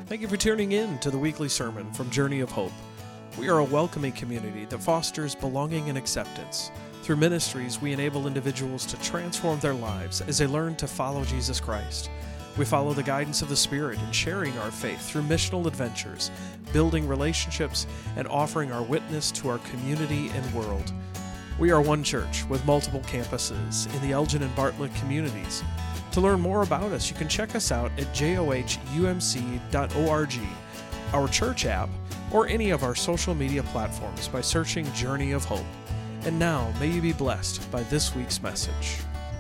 Thank you for tuning in to the weekly sermon from Journey of Hope. We are a welcoming community that fosters belonging and acceptance. Through ministries, we enable individuals to transform their lives as they learn to follow Jesus Christ. We follow the guidance of the Spirit in sharing our faith through missional adventures, building relationships, and offering our witness to our community and world. We are one church with multiple campuses in the Elgin and Bartlett communities. To learn more about us, you can check us out at johumc.org, our church app, or any of our social media platforms by searching Journey of Hope. And now, may you be blessed by this week's message.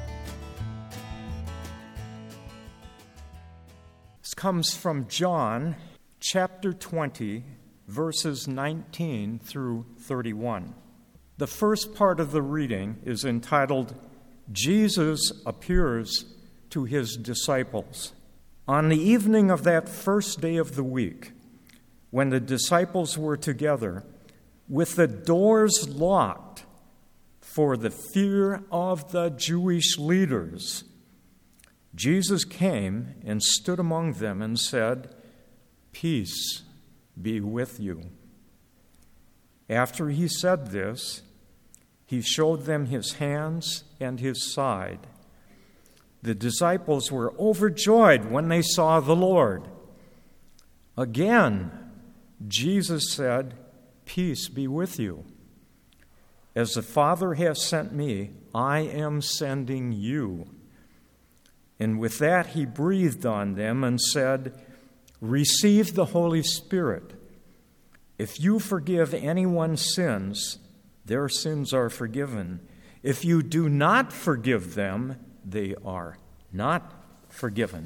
This comes from John chapter 20, verses 19 through 31. The first part of the reading is entitled, Jesus Appears to His Disciples. On the evening of that first day of the week, when the disciples were together, with the doors locked for the fear of the Jewish leaders, Jesus came and stood among them and said, "Peace be with you." After he said this, he showed them his hands and his side. The disciples were overjoyed when they saw the Lord. Again, Jesus said, "Peace be with you. As the Father has sent me, I am sending you." And with that he breathed on them and said, "Receive the Holy Spirit. If you forgive anyone's sins, their sins are forgiven. If you do not forgive them, they are not forgiven."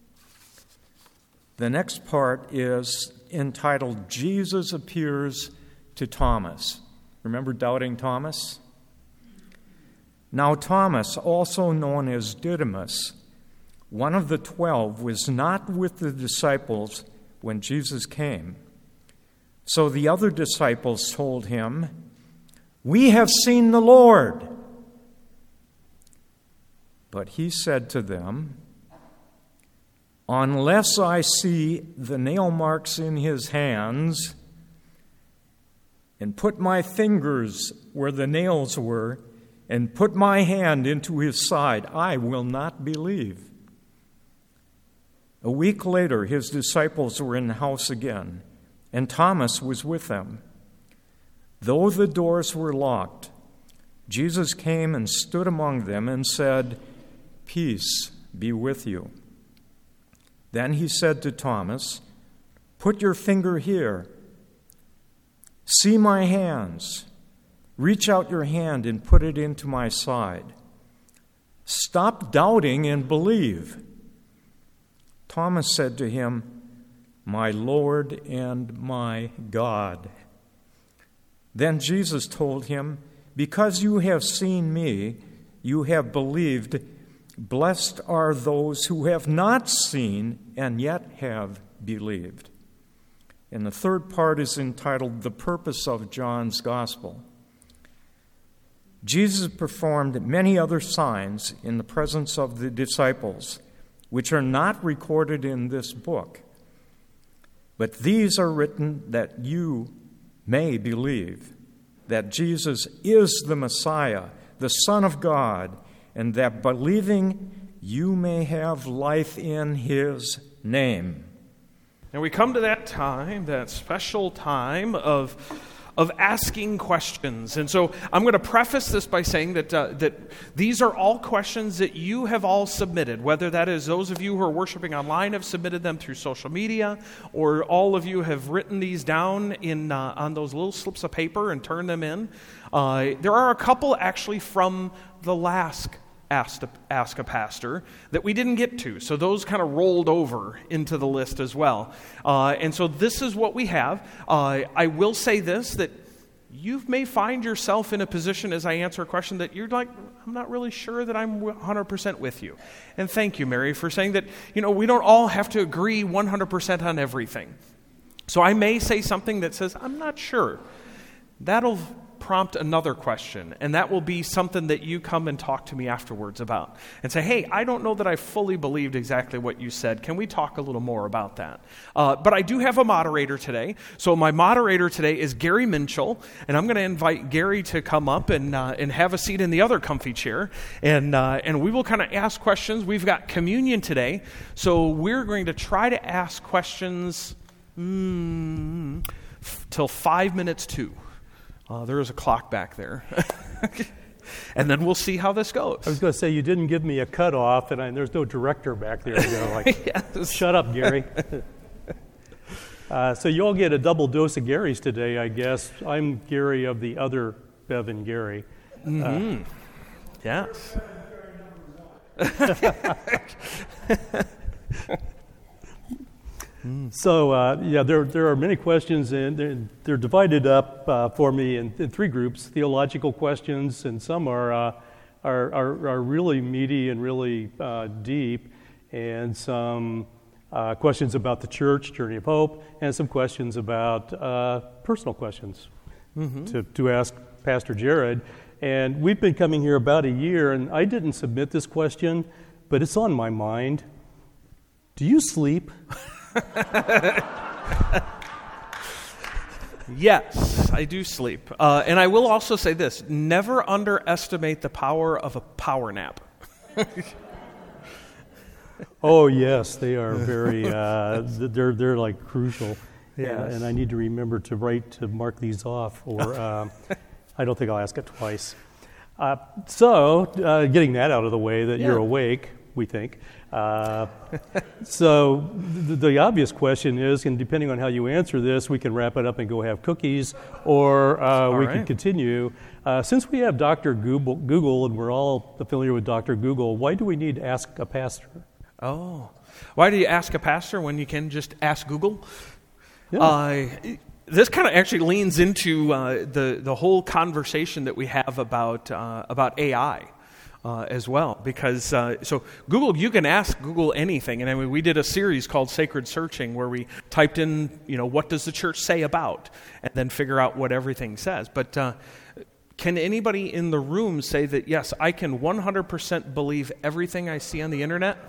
The next part is entitled, Jesus Appears to Thomas. Remember doubting Thomas? Now Thomas, also known as Didymus, one of the 12, was not with the disciples when Jesus came. So the other disciples told him, "We have seen the Lord." But he said to them, "Unless I see the nail marks in his hands and put my fingers where the nails were and put my hand into his side, I will not believe." A week later, his disciples were in the house again, and Thomas was with them. Though the doors were locked, Jesus came and stood among them and said, "Peace be with you." Then he said to Thomas, "Put your finger here. See my hands. Reach out your hand and put it into my side. Stop doubting and believe." Thomas said to him, "My Lord and my God." Then Jesus told him, "Because you have seen me, you have believed. Blessed are those who have not seen and yet have believed." And the third part is entitled, The Purpose of John's Gospel. Jesus performed many other signs in the presence of the disciples, which are not recorded in this book. But these are written that you may believe that Jesus is the Messiah, the Son of God, and that believing you may have life in his name. And we come to that time, that special time of asking questions. And so I'm going to preface this by saying that these are all questions that you have all submitted, whether that is those of you who are worshiping online have submitted them through social media, or all of you have written these down on those little slips of paper and turned them in. There are a couple actually from the last Ask a Pastor that we didn't get to. So those kind of rolled over into the list as well. And so this is what we have. I will say this, that you may find yourself in a position as I answer a question that you're like, I'm not really sure that I'm 100% with you. And thank you, Mary, for saying that, we don't all have to agree 100% on everything. So I may say something that says, I'm not sure. That'll prompt another question, and that will be something that you come and talk to me afterwards about and say, hey, I don't know that I fully believed exactly what you said. Can we talk a little more about that? But I do have a moderator today. So my moderator today is Gary Minchell, and I'm going to invite Gary to come up and have a seat in the other comfy chair, and we will kind of ask questions. We've got communion today, so we're going to try to ask questions till 5 minutes to. There is a clock back there. And then we'll see how this goes. I was going to say, you didn't give me a cutoff, and there's no director back there. Yes. Shut up, Gary. So you all get a double dose of Garys today, I guess. I'm Gary of the other Bevan Gary. Mm-hmm. Yes. So, there are many questions, and they're divided up for me in three groups: theological questions, and some are really meaty and really deep, and some questions about the church, Journey of Hope, and some questions about personal questions to ask Pastor Jared. And we've been coming here about a year, and I didn't submit this question, but it's on my mind. Do you sleep? Yes, I do sleep. And I will also say this: never underestimate the power of a power nap. Oh yes, they are very. They're like crucial. Yes. And I need to remember to mark these off, or I don't think I'll ask it twice. So getting that out of the way, that you're awake, we think. So the obvious question is, and depending on how you answer this, we can wrap it up and go have cookies, or we can continue. Since we have Dr. Google, and we're all familiar with Dr. Google, why do we need to ask a pastor? Oh, why do you ask a pastor when you can just ask Google? Yeah. This kind of actually leans into the whole conversation that we have about AI. As well, because so Google, you can ask Google anything, and I mean, we did a series called Sacred Searching where we typed in, what does the church say about, and then figure out what everything says. But can anybody in the room say that, yes, I can 100% believe everything I see on the internet?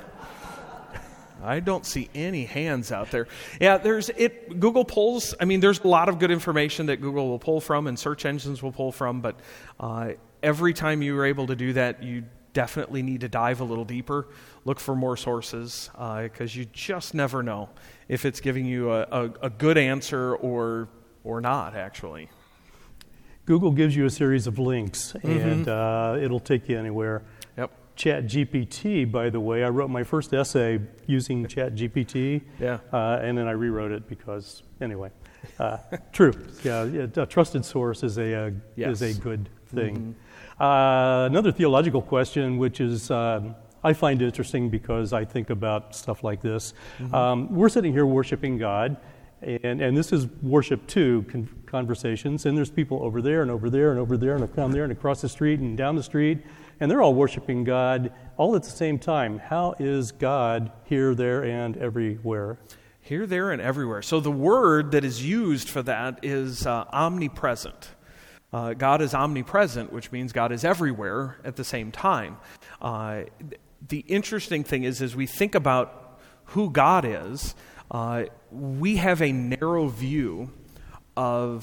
I don't see any hands out there. Yeah, Google pulls. I mean, there's a lot of good information that Google will pull from and search engines will pull from, but every time you are able to do that, you definitely need to dive a little deeper, look for more sources, because you just never know if it's giving you a good answer or not, actually. Google gives you a series of links, and it'll take you anywhere. Yep. ChatGPT, by the way, I wrote my first essay using ChatGPT, and then I rewrote it because, anyway, true. Yeah, a trusted source is a good thing. Another theological question, which is I find interesting because I think about stuff like this. We're sitting here worshiping God, and this is worship too, conversations, and there's people over there and over there and over there and down there and across the street and down the street, and they're all worshiping God all at the same time. How is God here, there, and everywhere? Here, there, and everywhere. So the word that is used for that is omnipresent. God is omnipresent, which means God is everywhere at the same time. The interesting thing is, as we think about who God is, we have a narrow view and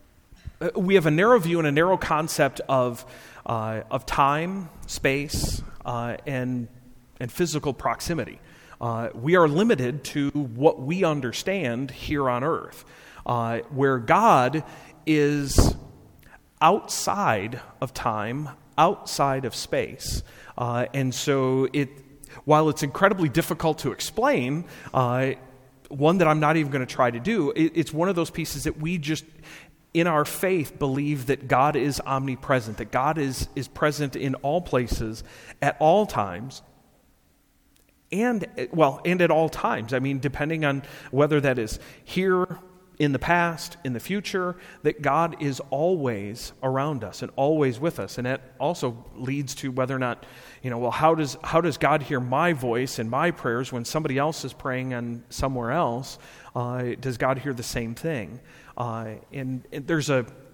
a narrow concept of time, space, and physical proximity. We are limited to what we understand here on earth, where God is outside of time, outside of space. And so while it's incredibly difficult to explain, one that I'm not even going to try to do, it's one of those pieces that we just, in our faith, believe that God is omnipresent, that God is present in all places, at all times, and at all times. I mean, depending on whether that is here, in the past, in the future, that God is always around us and always with us. And that also leads to whether or not, how does God hear my voice and my prayers when somebody else is praying on somewhere else? Does God hear the same thing? And there's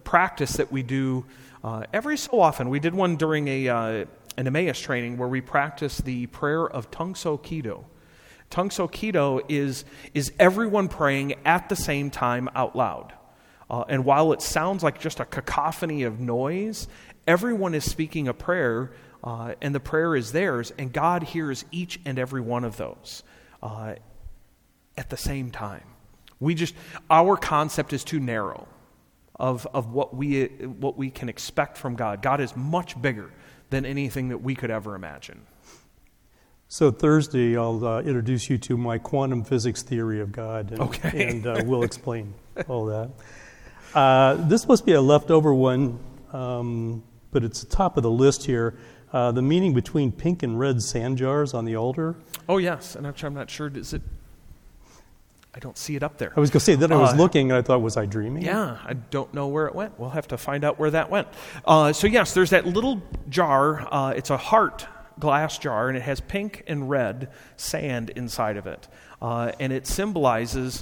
practice that we do every so often. We did one during an Emmaus training where we practiced the prayer of Tungso Kido. Tungso Kido is everyone praying at the same time out loud. And while it sounds like just a cacophony of noise, everyone is speaking a prayer, and the prayer is theirs, and God hears each and every one of those at the same time. Our concept is too narrow of what we can expect from God. God is much bigger than anything that we could ever imagine. So Thursday, I'll introduce you to my quantum physics theory of God, and we'll explain all that. This must be a leftover one, but it's top of the list here. The meaning between pink and red sand jars on the altar. Oh, yes, and I'm not sure, is it? I don't see it up there. I was going to say, then I was looking, and I thought, was I dreaming? Yeah, I don't know where it went. We'll have to find out where that went. So yes, there's that little jar. It's a heart glass jar, and it has pink and red sand inside of it, and it symbolizes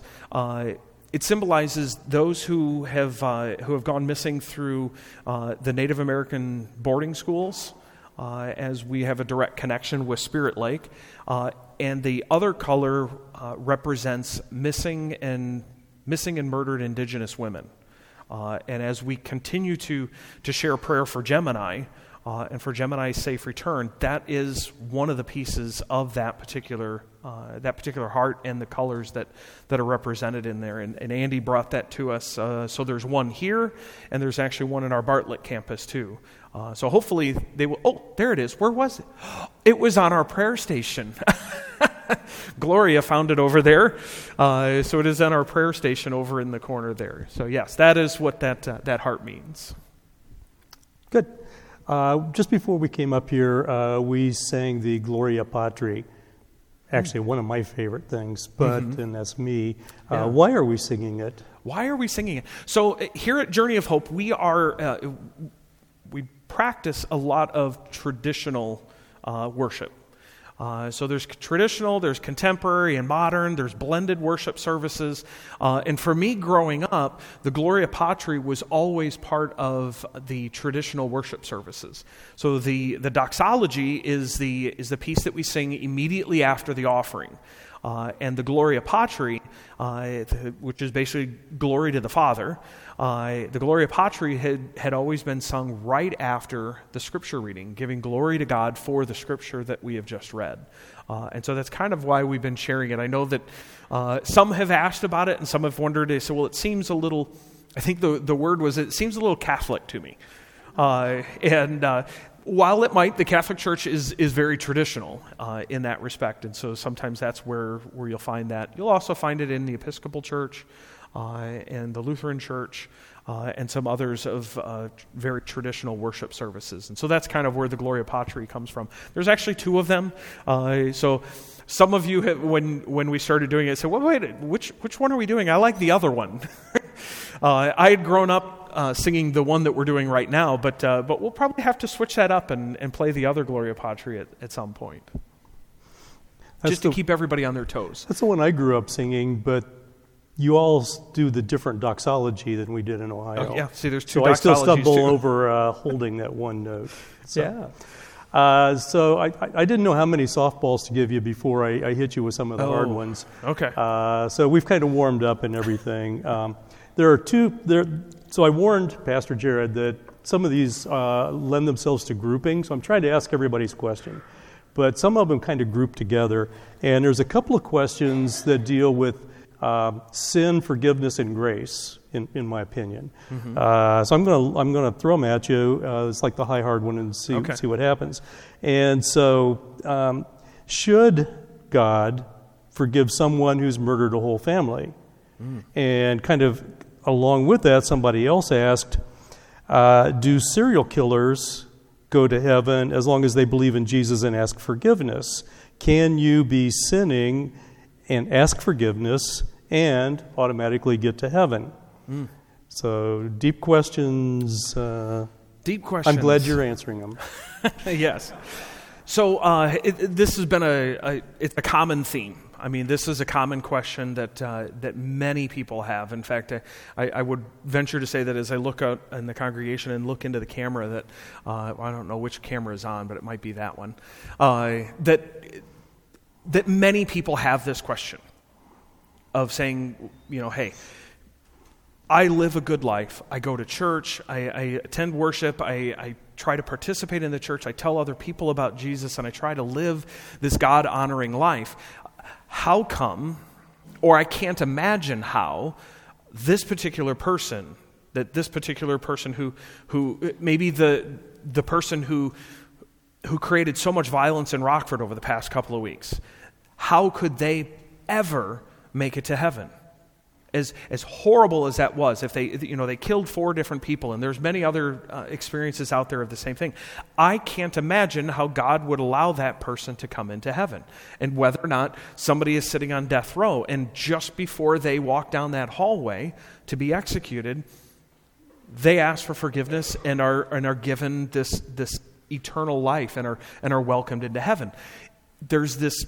those who have gone missing through the Native American boarding schools, as we have a direct connection with Spirit Lake, and the other color represents missing and murdered Indigenous women, and as we continue to share prayer for Gemini. And for Gemini's safe return, that is one of the pieces of that particular heart and the colors that are represented in there. And Andy brought that to us. So there's one here, and there's actually one in our Bartlett campus too. So hopefully they will. Oh, there it is. Where was it? It was on our prayer station. Gloria found it over there. So it is on our prayer station over in the corner there. So yes, that is what that heart means. Good. Just before we came up here, we sang the Gloria Patri, actually one of my favorite things, but and that's me. Why are we singing it? Why are we singing it? So here at Journey of Hope, we practice a lot of traditional worship. So there's traditional, there's contemporary and modern, there's blended worship services. And for me growing up, the Gloria Patri was always part of the traditional worship services. So the doxology is the piece that we sing immediately after the offering. And the Gloria Patri, which is basically glory to the Father, the Gloria Patri had always been sung right after the Scripture reading, giving glory to God for the Scripture that we have just read. And so that's kind of why we've been sharing it. I know that some have asked about it, and some have wondered, they said, well, it seems a little, I think the word was, it seems a little Catholic to me. While it might, the Catholic Church is very traditional in that respect, and so sometimes that's where you'll find that. You'll also find it in the Episcopal Church and the Lutheran Church and some others of very traditional worship services. And so that's kind of where the Gloria Patri comes from. There's actually two of them. So some of you, when we started doing it, said, well, wait, which one are we doing? I like the other one. I had grown up singing the one that we're doing right now, but we'll probably have to switch that up and play the other Gloria Patri at some point. Just to keep everybody on their toes. That's the one I grew up singing, but you all do the different doxology than we did in Ohio. Oh, yeah, see, there's two doxologies. So I still stumble over holding that one note. So. Yeah. So I didn't know how many softballs to give you before I hit you with some of the hard ones. Okay. So we've kind of warmed up and everything. There are two. So I warned Pastor Jared that some of these lend themselves to grouping. So I'm trying to ask everybody's question, but some of them kind of group together. And there's a couple of questions that deal with sin, forgiveness, and grace, in my opinion. Mm-hmm. So I'm gonna throw them at you. It's like the high hard one, and see what happens. And so, should God forgive someone who's murdered a whole family? And kind of along with that, somebody else asked, do serial killers go to heaven as long as they believe in Jesus and ask forgiveness? Can you be sinning and ask forgiveness and automatically get to heaven? So deep questions. Deep questions. I'm glad you're answering them. Yes. So this has been it's a common theme. I mean, this is a common question that many people have. In fact, I would venture to say that as I look out in the congregation and look into the camera, that I don't know which camera is on, but it might be that one. That many people have this question of saying, hey, I live a good life. I go to church. I attend worship. I try to participate in the church. I tell other people about Jesus, and I try to live this God-honoring life. How come, or I can't imagine how, this particular person who maybe the person who created so much violence in Rockford over the past couple of weeks, how could they ever make it to heaven? As horrible as that was, if they killed 4 different people, and there's many other experiences out there of the same thing, I can't imagine how God would allow that person to come into heaven. And whether or not somebody is sitting on death row, and just before they walk down that hallway to be executed, they ask for forgiveness and are given this eternal life and are welcomed into heaven. There's this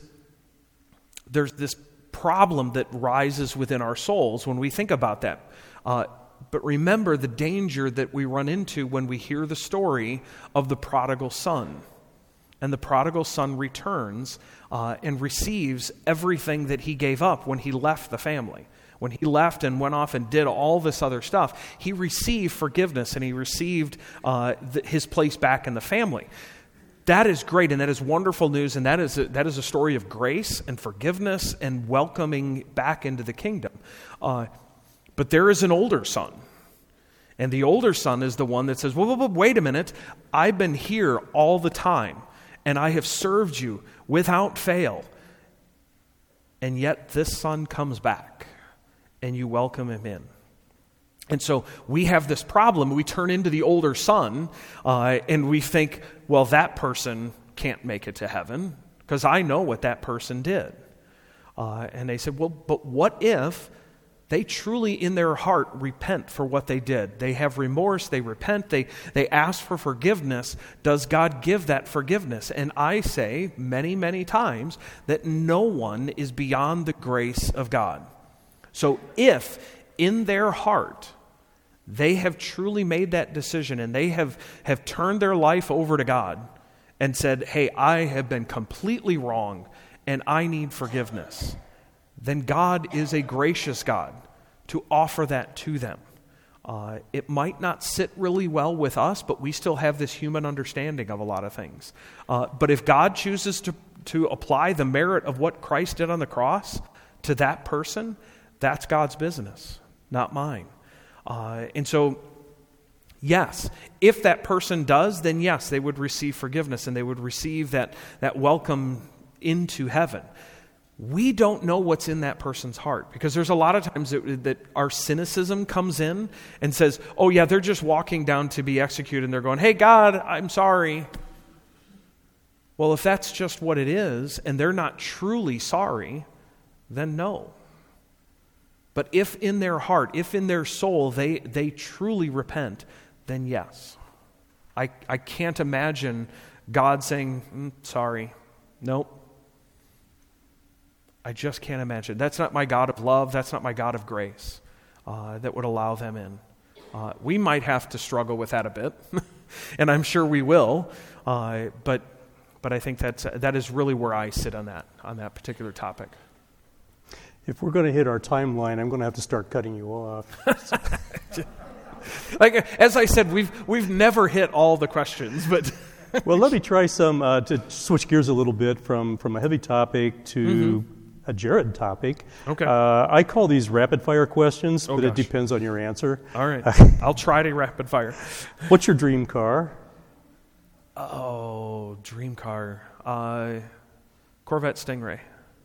problem that rises within our souls when we think about that. But remember the danger that we run into when we hear the story of the prodigal son. And the prodigal son returns and receives everything that he gave up when he left the family. When he left and went off and did all this other stuff, he received forgiveness and he received his place back in the family. That is great, and that is wonderful news, and that is a story of grace and forgiveness and welcoming back into the kingdom. But there is an older son, and the older son is the one that says, well, wait a minute, I've been here all the time, and I have served you without fail, and yet this son comes back, and you welcome him in. And so we have this problem. We turn into the older son, and we think, well, that person can't make it to heaven because I know what that person did. And they said, well, but what if they truly in their heart repent for what they did? They have remorse, they repent, they ask for forgiveness. Does God give that forgiveness? And I say many, many times that no one is beyond the grace of God. So if in their heart they have truly made that decision and they have turned their life over to God and said, hey, I have been completely wrong and I need forgiveness, then God is a gracious God to offer that to them. It might not sit really well with us, but we still have this human understanding of a lot of things. But if God chooses to apply the merit of what Christ did on the cross to that person, that's God's business, not mine. And so, yes, if that person does, then yes, they would receive forgiveness and they would receive that welcome into heaven. We don't know what's in that person's heart because there's a lot of times that our cynicism comes in and says, oh yeah, they're just walking down to be executed and they're going, hey God, I'm sorry. Well, if that's just what it is and they're not truly sorry, then no. But if in their heart, if in their soul they truly repent, then yes. I can't imagine God saying, sorry, nope. I just can't imagine. That's not my God of love. That's not my God of grace that would allow them in. We might have to struggle with that a bit, and I'm sure we will. But I think that is really where I sit on that particular topic. If we're going to hit our timeline, I'm going to have to start cutting you off. Like as I said, we've never hit all the questions, but well, let me try some to switch gears a little bit from a heavy topic to a Jared topic. Okay. I call these rapid fire questions, but it depends on your answer. All right. I'll try to rapid fire. What's your dream car? Oh, dream car. Corvette Stingray.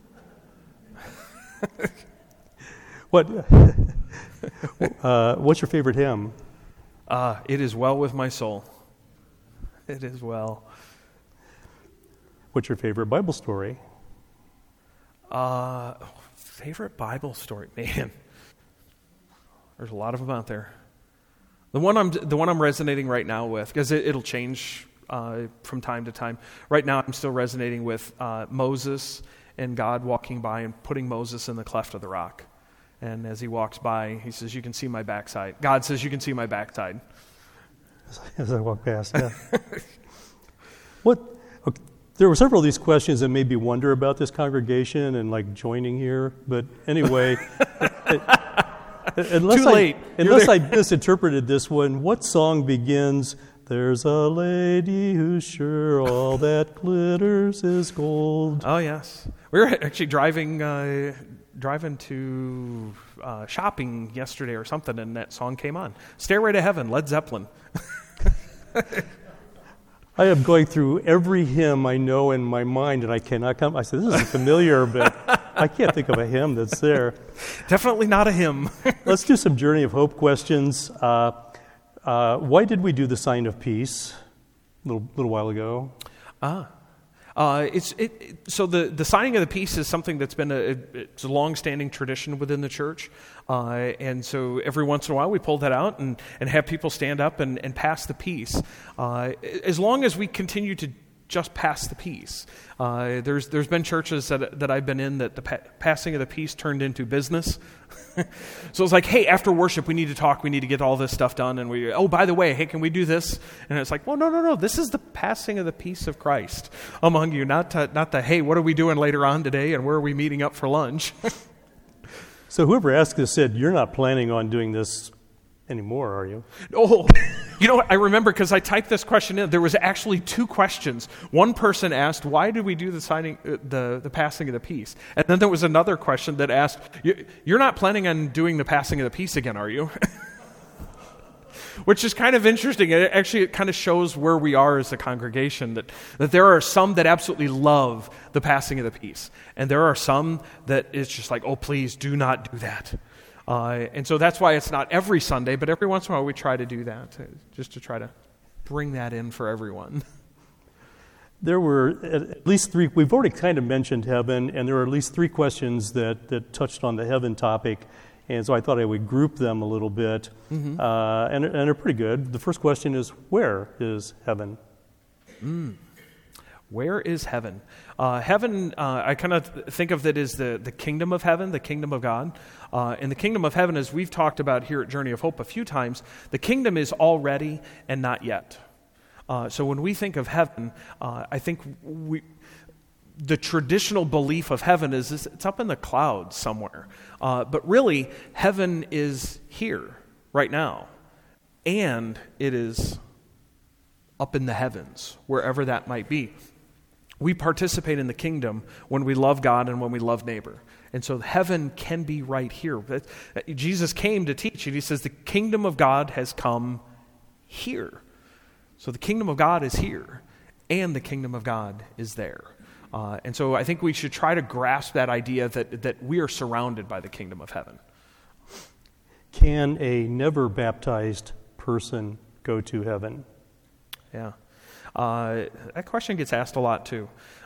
What's your favorite hymn? It is well with my soul. It is well. What's your favorite Bible story? Favorite Bible story, man. There's a lot of them out there. The one I'm resonating right now with, because it'll change from time to time. Right now, I'm still resonating with Moses and God walking by and putting Moses in the cleft of the rock. And as he walks by, he says, "You can see my backside." God says, "You can see my backside." As I walk past, yeah. There were several of these questions that made me wonder about this congregation and like joining here. But anyway, unless I misinterpreted this one, what song begins, "There's a lady who's sure all that glitters is gold"? Oh, yes. We were actually driving to shopping yesterday or something, and that song came on. "Stairway to Heaven," Led Zeppelin. I am going through every hymn I know in my mind, and I cannot come. I said, this is familiar, but I can't think of a hymn that's there. Definitely not a hymn. Let's do some Journey of Hope questions. Why did we do the sign of peace a little while ago? So the signing of the peace is something that's been it's a long-standing tradition within the church, and so every once in a while we pull that out and have people stand up and pass the peace. As long as we continue to just pass the peace, there's been churches that I've been in that the passing of the peace turned into business. So it's like, hey, after worship we need to talk, we need to get all this stuff done, and by the way, hey, can we do this? And it's like, well, no, this is the passing of the peace of Christ among you, not the, hey, what are we doing later on today, and where are we meeting up for lunch? So whoever asked this said, you're not planning on doing this anymore, are you? Oh, you know what? I remember because I typed this question in. There was actually two questions. One person asked, why did we do the signing, the passing of the peace? And then there was another question that asked, you're not planning on doing the passing of the peace again, are you? Which is kind of interesting. It kind of shows where we are as a congregation, that there are some that absolutely love the passing of the peace. And there are some that it's just like, oh, please do not do that. And so that's why it's not every Sunday, but every once in a while we try to do that, just to try to bring that in for everyone. There were at least three, we've already kind of mentioned heaven, and there were at least three questions that touched on the heaven topic, and so I thought I would group them a little bit, and they're pretty good. The first question is, where is heaven? Where is heaven? Heaven, I kind of think of it as the kingdom of heaven, the kingdom of God. And the kingdom of heaven, as we've talked about here at Journey of Hope a few times, the kingdom is already and not yet. So when we think of heaven, I think the traditional belief of heaven is it's up in the clouds somewhere. But really, heaven is here right now. And it is up in the heavens, wherever that might be. We participate in the kingdom when we love God and when we love neighbor. And so heaven can be right here. Jesus came to teach, and he says the kingdom of God has come here. So the kingdom of God is here, and the kingdom of God is there. And so I think we should try to grasp that idea that we are surrounded by the kingdom of heaven. Can a never baptized person go to heaven? Yeah. That question gets asked a lot too.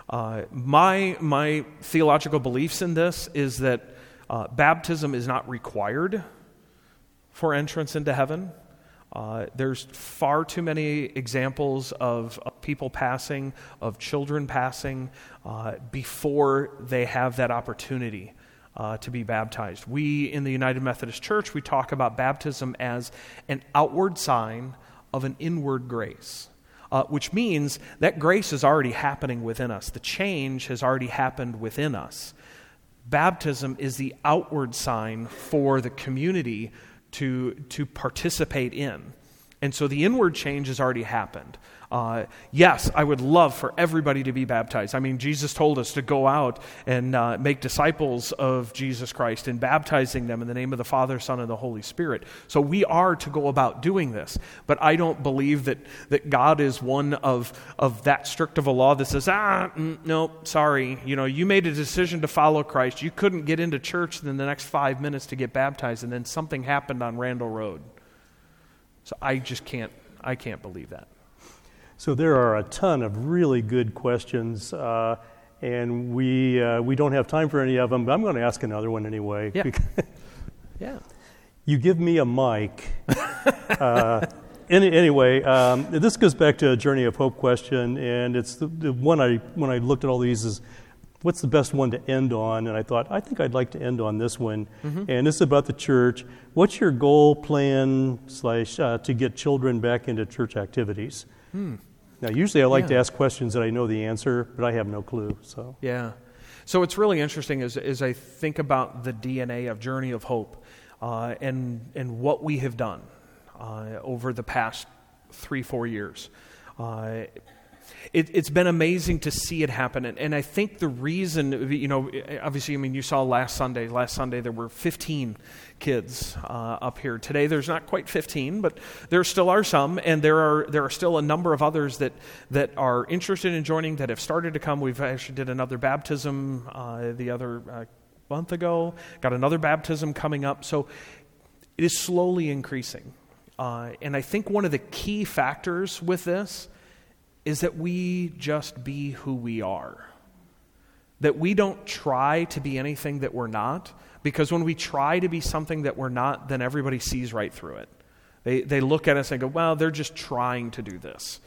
My theological beliefs in this is that baptism is not required for entrance into heaven. There's far too many examples of people passing, of children passing, before they have that opportunity to be baptized. We in the United Methodist Church, we talk about baptism as an outward sign of an inward grace. Which means that grace is already happening within us. The change has already happened within us. Baptism is the outward sign for the community to participate in. And so the inward change has already happened. Yes, I would love for everybody to be baptized. I mean, Jesus told us to go out and make disciples of Jesus Christ and baptizing them in the name of the Father, Son, and the Holy Spirit. So we are to go about doing this. But I don't believe that God is one of that strict of a law that says, no, sorry, you made a decision to follow Christ. You couldn't get into church in the next 5 minutes to get baptized, and then something happened on Randall Road. So I can't believe that. So there are a ton of really good questions, and we don't have time for any of them, but I'm going to ask another one anyway. Yeah. Yeah. You give me a mic. Anyway, this goes back to a Journey of Hope question, and it's the one when I looked at all these is, what's the best one to end on? And I thought, I think I'd like to end on this one. And this is about the church. What's your goal, plan, / to get children back into church activities? Now, usually I like to ask questions that I know the answer, but I have no clue. So So it's really interesting as I think about the DNA of Journey of Hope and what we have done over the past 3-4 years. It's been amazing to see it happen. And I think the reason, obviously, you saw last Sunday there were 15 kids up here. Today there's not quite 15, but there still are some, and there are still a number of others that are interested in joining, that have started to come. We've actually did another baptism the other month ago, got another baptism coming up. So it is slowly increasing. And I think one of the key factors with this is that we just be who we are. That we don't try to be anything that we're not, because when we try to be something that we're not, then everybody sees right through it. They look at us and go, well, they're just trying to do this.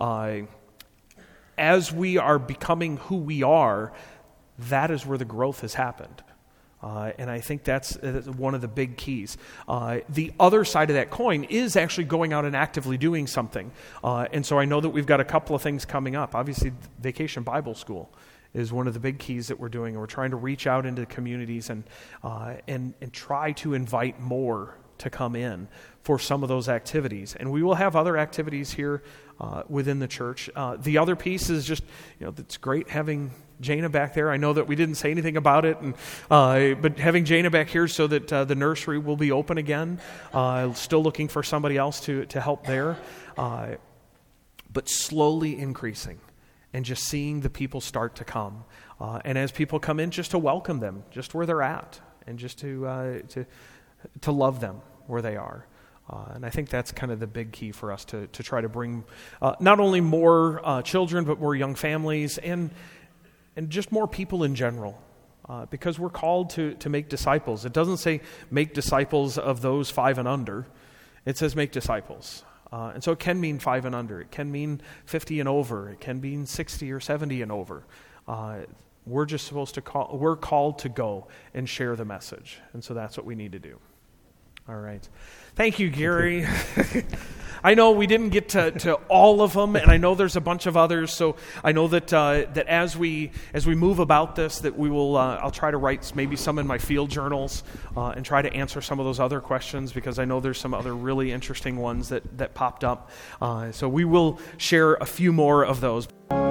As we are becoming who we are, that is where the growth has happened. And I think that's one of the big keys. The other side of that coin is actually going out and actively doing something. And so I know that we've got a couple of things coming up. Obviously, Vacation Bible School is one of the big keys that we're doing. And we're trying to reach out into the communities and try to invite more to come in for some of those activities. And we will have other activities here within the church. The other piece is just, it's great having Jana back there. I know that we didn't say anything about it, but having Jana back here so that the nursery will be open again. Still looking for somebody else to help there. But slowly increasing and just seeing the people start to come. And as people come in, just to welcome them just where they're at and just to love them where they are. And I think that's kind of the big key for us to try to bring not only more children, but more young families and just more people in general, because we're called to make disciples. It doesn't say make disciples of those 5 and under. It says make disciples. And so it can mean 5 and under. It can mean 50 and over. It can mean 60 or 70 and over. We're just supposed to we're called to go and share the message. And so that's what we need to do. All right. Thank you, Gary. I know we didn't get to all of them, and I know there's a bunch of others. So I know that that as we move about this, that we will. I'll try to write maybe some in my field journals and try to answer some of those other questions, because I know there's some other really interesting ones that popped up. So we will share a few more of those.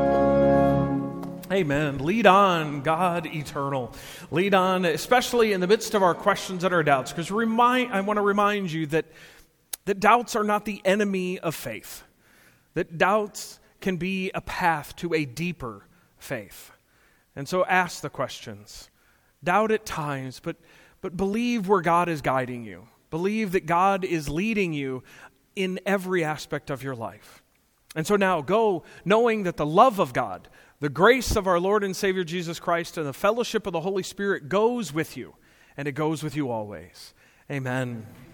Amen. Lead on, God eternal. Lead on, especially in the midst of our questions and our doubts, because I want to remind you that doubts are not the enemy of faith. That doubts can be a path to a deeper faith. And so ask the questions. Doubt at times, but believe where God is guiding you. Believe that God is leading you in every aspect of your life. And so now go knowing that the love of God, the grace of our Lord and Savior Jesus Christ, and the fellowship of the Holy Spirit goes with you, and it goes with you always. Amen.